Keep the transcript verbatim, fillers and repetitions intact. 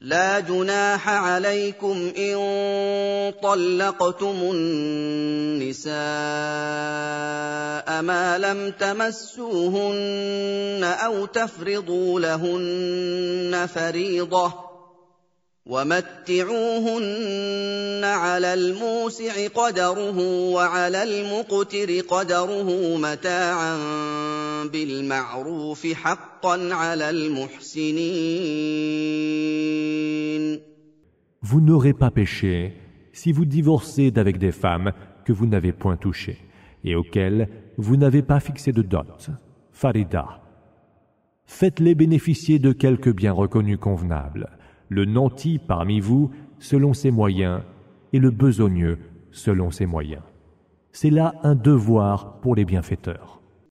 لا جناح عليكم إن طلقتم النساء ما لم تمسوهن أو تفرضوا لهن فريضة ومتعوهن على الموسع قدره وعلى المقتر قدره متاعا بالمعروف حقا على المحسنين. Vous n'aurez pas péché si vous divorcez d'avec des femmes que vous n'avez point touchées et auxquelles vous n'avez pas fixé de dot, farida. Faites-les bénéficier de quelques biens reconnus convenables, le nanti parmi vous selon ses moyens et le besogneux selon ses moyens. C'est là un devoir pour les bienfaiteurs.